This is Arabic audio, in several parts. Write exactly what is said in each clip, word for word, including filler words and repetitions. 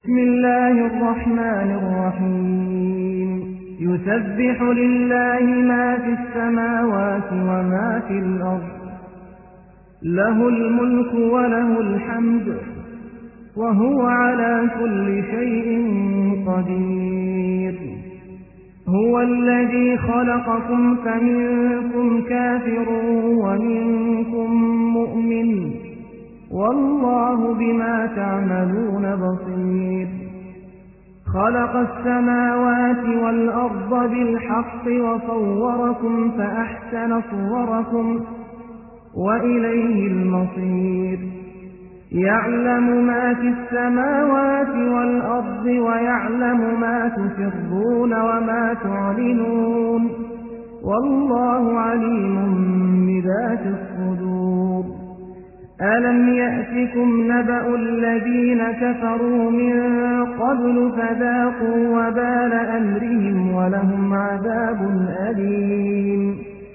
بسم الله الرحمن الرحيم يسبح لله ما في السماوات وما في الأرض له الملك وله الحمد وهو على كل شيء قدير هو الذي خلقكم فمنكم كافر ومنكم مؤمن والله بما تعملون بصير خلق السماوات والأرض بالحق وصوركم فأحسن صوركم وإليه المصير يعلم ما في السماوات والأرض ويعلم ما تسرون وما تعلنون والله عليم بذات الصدور ألم يأتكم نبأ الذين كفروا من قبل فذاقوا وبال أمرهم ولهم عذاب أليم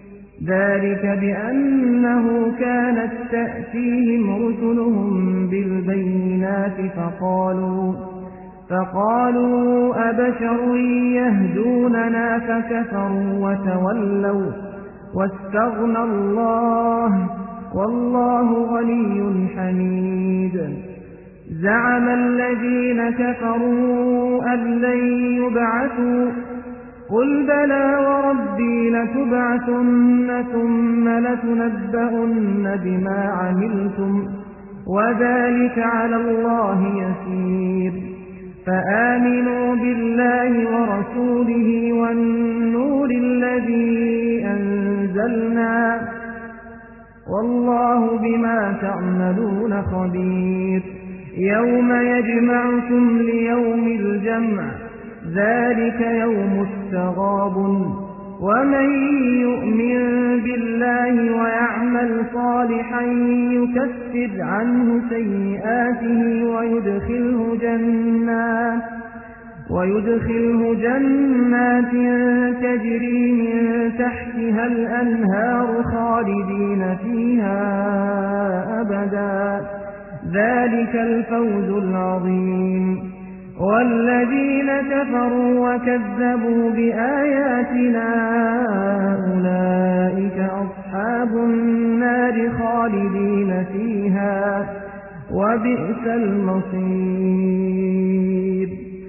ذلك بأنه كانت تأتيهم رسلهم بالبينات فقالوا فقالوا أبشر يهدوننا فكفروا وتولوا واستغنى الله والله غني حميد زعم الذين كفروا أن لن يبعثوا قل بلى وربي لتبعثن ثم لتنبؤن بما عملتم وذلك على الله يسير فآمنوا بالله ورسوله والنور الذي أنزلنا والله بما تعملون خبير يوم يجمعكم ليوم الجمع ذلك يوم التغاب ومن يؤمن بالله ويعمل صالحا يكفر عنه سيئاته ويدخله جنات ويدخله جنات تجري من تحتها الأنهار خالدين فيها أبدا ذلك الفوز العظيم والذين كفروا وكذبوا بآياتنا أولئك أصحاب النار خالدين فيها وبئس المصير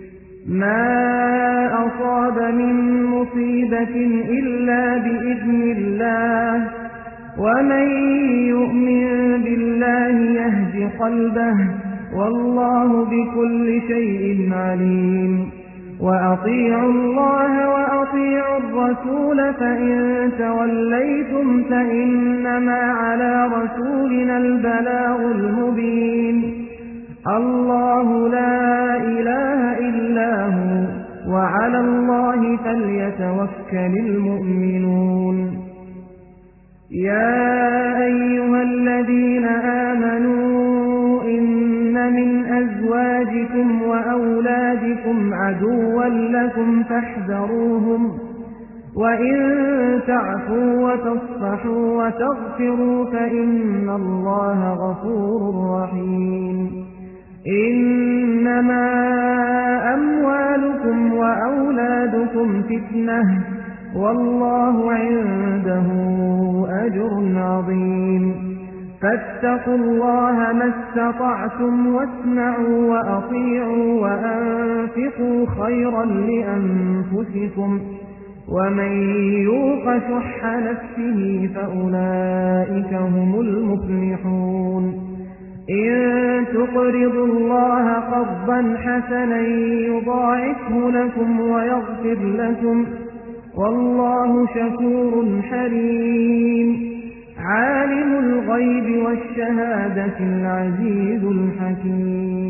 ما أصاب من مصيبة إلا بإذن الله ومن يؤمن بالله يهد قلبه والله بكل شيء عليم وأطيعوا الله وأطيعوا الرسول فإن توليتم فإنما على رسولنا البلاغ المبين الله لا إله إلا هو وعلى الله فليتوكل المؤمنون يا أيها الذين آمنوا إن من أزواجكم وأولادكم عدوا لكم فاحذروهم وإن تعفوا وتصفحوا وتغفروا فإن الله غفور رحيم إنما أموالكم وأولادكم فتنة والله عنده أجر عظيم فاتقوا الله ما استطعتم واسمعوا وأطيعوا وأنفقوا خيرا لأنفسكم ومن يوق شح نفسه فأولئك هم المفلحون إن تقرضوا الله قرضا حسنا يضاعفه لكم ويغفر لكم والله شكور حليم عالم الغيب والشهادة العزيز الحكيم